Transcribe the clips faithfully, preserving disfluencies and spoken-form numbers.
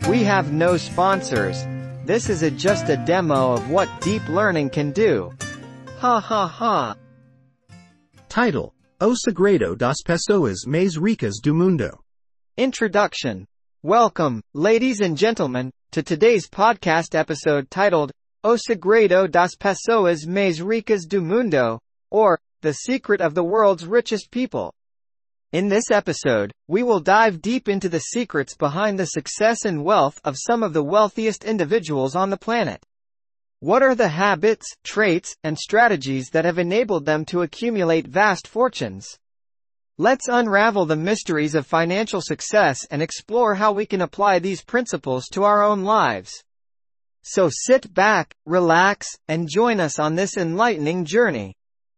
We have no sponsors. This is a, just a demo of what deep learning can do. Ha ha ha. Title: O Segredo das Pessoas Mais Ricas do Mundo. Introduction. Welcome, ladies and gentlemen, to today's podcast episode titled, O Segredo das Pessoas Mais Ricas do Mundo, or, The Secret of the World's Richest People. In this episode, we will dive deep into the secrets behind the success and wealth of some of the wealthiest individuals on the planet. What are the habits, traits, and strategies that have enabled them to accumulate vast fortunes? Let's unravel the mysteries of financial success and explore how we can apply these principles to our own lives. So sit back, relax, and join us on this enlightening journey.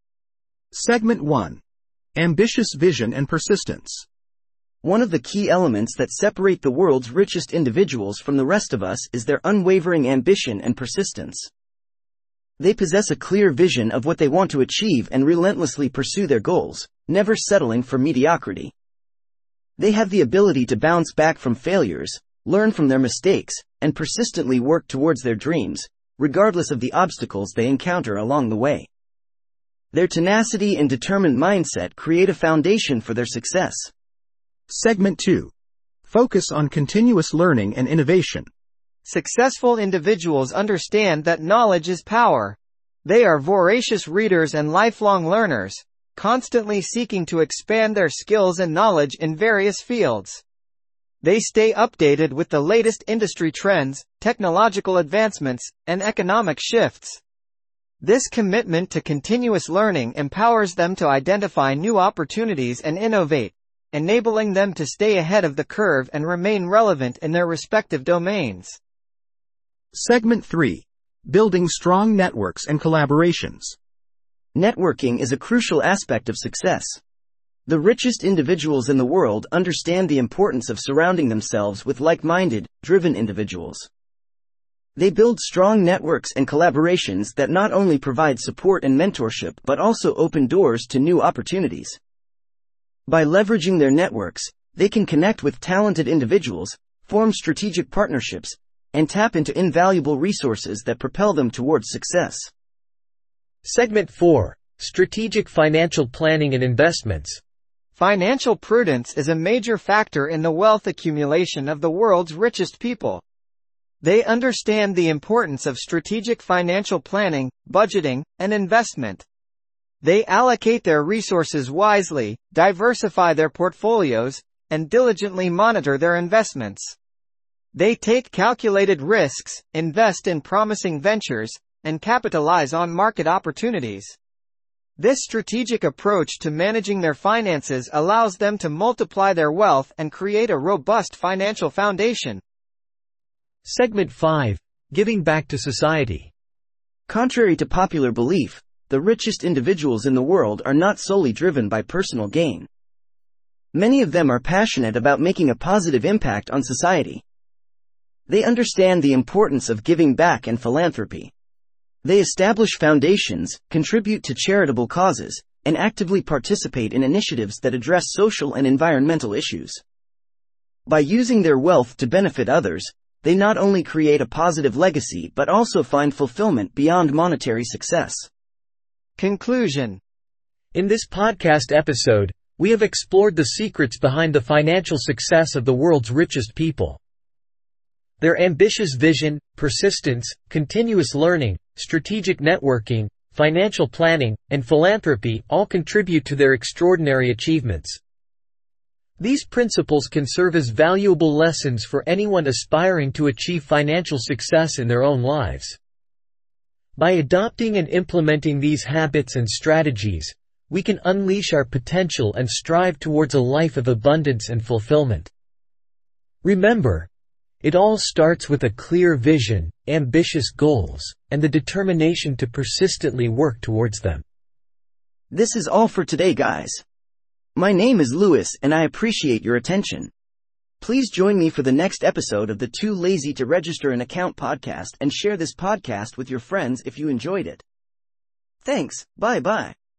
Segment one. Ambitious vision and persistence. One of the key elements that separate the world's richest individuals from the rest of us is their unwavering ambition and persistence. They possess a clear vision of what they want to achieve and relentlessly pursue their goals, never settling for mediocrity. They have the ability to bounce back from failures, learn from their mistakes, and persistently work towards their dreams, regardless of the obstacles they encounter along the way. Their tenacity and determined mindset create a foundation for their success. Segment two. Focus on continuous learning and innovation. Successful individuals understand that knowledge is power. They are voracious readers and lifelong learners, constantly seeking to expand their skills and knowledge in various fields. They stay updated with the latest industry trends, technological advancements, and economic shifts. This commitment to continuous learning empowers them to identify new opportunities and innovate, enabling them to stay ahead of the curve and remain relevant in their respective domains. Segment three. Building strong networks and collaborations. Networking is a crucial aspect of success. The richest individuals in the world understand the importance of surrounding themselves with like-minded, driven individuals. They build strong networks and collaborations that not only provide support and mentorship but also open doors to new opportunities. By leveraging their networks, they can connect with talented individuals, form strategic partnerships, and tap into invaluable resources that propel them towards success. Segment four. Strategic financial planning and investments. Financial prudence is a major factor in the wealth accumulation of the world's richest people. They understand the importance of strategic financial planning, budgeting, and investment. They allocate their resources wisely, diversify their portfolios, and diligently monitor their investments. They take calculated risks, invest in promising ventures, and capitalize on market opportunities. This strategic approach to managing their finances allows them to multiply their wealth and create a robust financial foundation. Segment five. Giving back to society. Contrary to popular belief, the richest individuals in the world are not solely driven by personal gain. Many of them are passionate about making a positive impact on society. They understand the importance of giving back and philanthropy. They establish foundations, contribute to charitable causes, and actively participate in initiatives that address social and environmental issues. By using their wealth to benefit others, they not only create a positive legacy but also find fulfillment beyond monetary success. Conclusion. In this podcast episode, we have explored the secrets behind the financial success of the world's richest people. Their ambitious vision, persistence, continuous learning, strategic networking, financial planning, and philanthropy all contribute to their extraordinary achievements. These principles can serve as valuable lessons for anyone aspiring to achieve financial success in their own lives. By adopting and implementing these habits and strategies, we can unleash our potential and strive towards a life of abundance and fulfillment. Remember, it all starts with a clear vision, ambitious goals, and the determination to persistently work towards them. This is all for today, guys. My name is Louis and I appreciate your attention. Please join me for the next episode of the Too Lazy to Register an Account podcast and share this podcast with your friends if you enjoyed it. Thanks, bye bye.